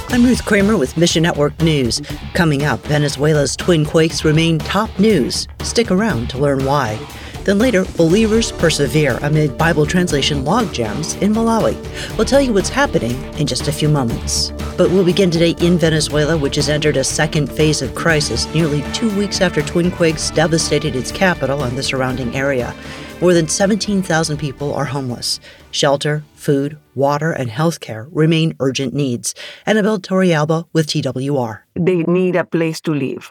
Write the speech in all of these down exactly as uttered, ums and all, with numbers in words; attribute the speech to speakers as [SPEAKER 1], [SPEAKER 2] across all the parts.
[SPEAKER 1] I'm Ruth Kramer with Mission Network News. Coming up, Venezuela's twin quakes remain top news. Stick around to learn why. Then later, believers persevere amid Bible translation logjams in Malawi. We'll tell you what's happening in just a few moments. But we'll begin today in Venezuela, which has entered a second phase of crisis nearly two weeks after twin quakes devastated its capital and the surrounding area. More than seventeen thousand people are homeless. Shelter, food, water, and health care remain urgent needs. Annabelle Torrealba with T W R.
[SPEAKER 2] They need a place to live.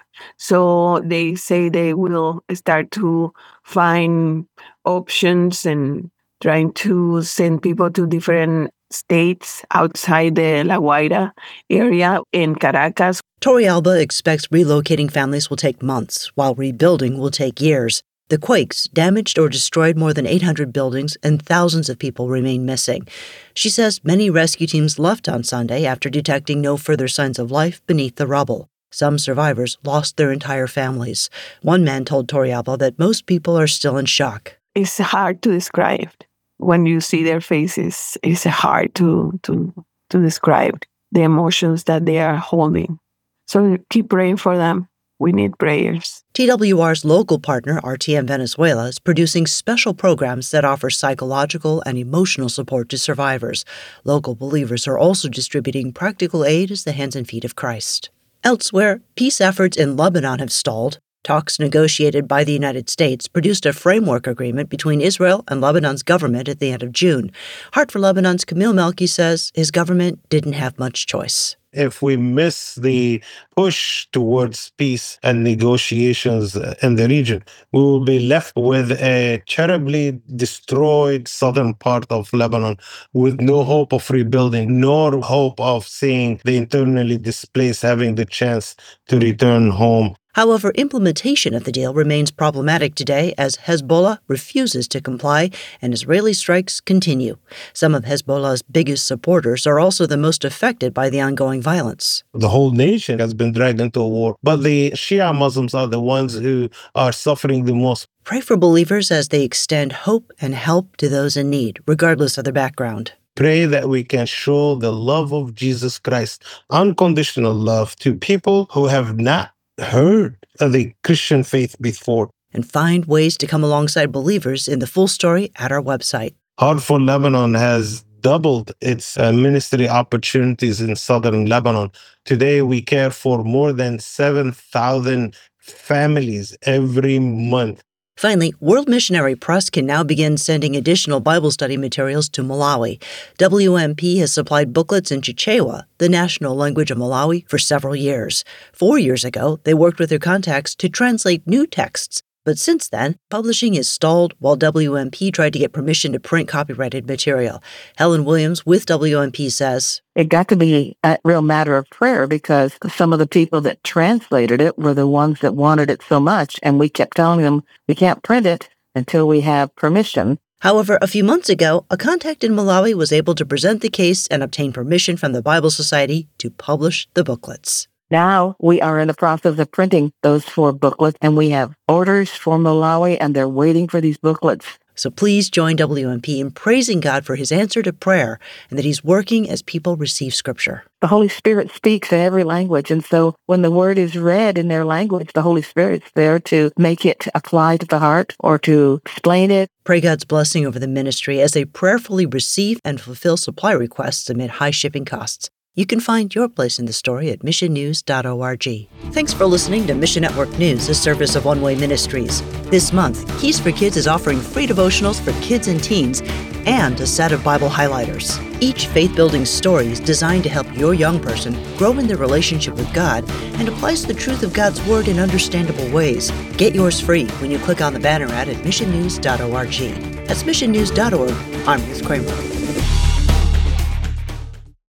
[SPEAKER 2] So they say they will start to find options and trying to send people to different states outside the La Guaira area in Caracas.
[SPEAKER 1] Torrealba expects relocating families will take months, while rebuilding will take years. The quakes damaged or destroyed more than eight hundred buildings, and thousands of people remain missing. She says many rescue teams left on Sunday after detecting no further signs of life beneath the rubble. Some survivors lost their entire families. One man told Torrealba that most people are still in shock.
[SPEAKER 2] It's hard to describe. When you see their faces, it's hard to, to, to describe the emotions that they are holding. So keep praying for them. We need prayers.
[SPEAKER 1] T W R's local partner, R T M Venezuela, is producing special programs that offer psychological and emotional support to survivors. Local believers are also distributing practical aid as the hands and feet of Christ. Elsewhere, peace efforts in Lebanon have stalled. Talks negotiated by the United States produced a framework agreement between Israel and Lebanon's government at the end of June. Heart for Lebanon's Camille Melki says his government didn't have much choice.
[SPEAKER 3] If we miss the push towards peace and negotiations in the region, we will be left with a terribly destroyed southern part of Lebanon with no hope of rebuilding, nor hope of seeing the internally displaced having the chance to return home.
[SPEAKER 1] However, implementation of the deal remains problematic today as Hezbollah refuses to comply and Israeli strikes continue. Some of Hezbollah's biggest supporters are also the most affected by the ongoing violence.
[SPEAKER 3] The whole nation has been dragged into a war, but the Shia Muslims are the ones who are suffering the most.
[SPEAKER 1] Pray for believers as they extend hope and help to those in need, regardless of their background.
[SPEAKER 3] Pray that we can show the love of Jesus Christ, unconditional love, to people who have not heard of the Christian faith before.
[SPEAKER 1] And find ways to come alongside believers in the full story at our website.
[SPEAKER 3] Heart for Lebanon has doubled its uh, ministry opportunities in southern Lebanon. Today, we care for more than seven thousand families every month.
[SPEAKER 1] Finally, World Missionary Press can now begin sending additional Bible study materials to Malawi. W M P has supplied booklets in Chichewa, the national language of Malawi, for several years. Four years ago, they worked with their contacts to translate new texts. But since then, publishing is stalled while W M P tried to get permission to print copyrighted material. Helen Williams with W M P says,
[SPEAKER 4] it got to be a real matter of prayer because some of the people that translated it were the ones that wanted it so much, and we kept telling them we can't print it until we have permission.
[SPEAKER 1] However, a few months ago, a contact in Malawi was able to present the case and obtain permission from the Bible Society to publish the booklets.
[SPEAKER 4] Now we are in the process of printing those four booklets, and we have orders for Malawi, and they're waiting for these booklets.
[SPEAKER 1] So please join W M P in praising God for his answer to prayer and that he's working as people receive Scripture.
[SPEAKER 4] The Holy Spirit speaks in every language, and so when the Word is read in their language, the Holy Spirit's there to make it apply to the heart or to explain it.
[SPEAKER 1] Pray God's blessing over the ministry as they prayerfully receive and fulfill supply requests amid high shipping costs. You can find your place in the story at mission news dot org. Thanks for listening to Mission Network News, a service of One Way Ministries. This month, Keys for Kids is offering free devotionals for kids and teens and a set of Bible highlighters. Each faith-building story is designed to help your young person grow in their relationship with God and applies the truth of God's Word in understandable ways. Get yours free when you click on the banner ad at mission news dot org. That's mission news dot org. I'm Ruth Kramer.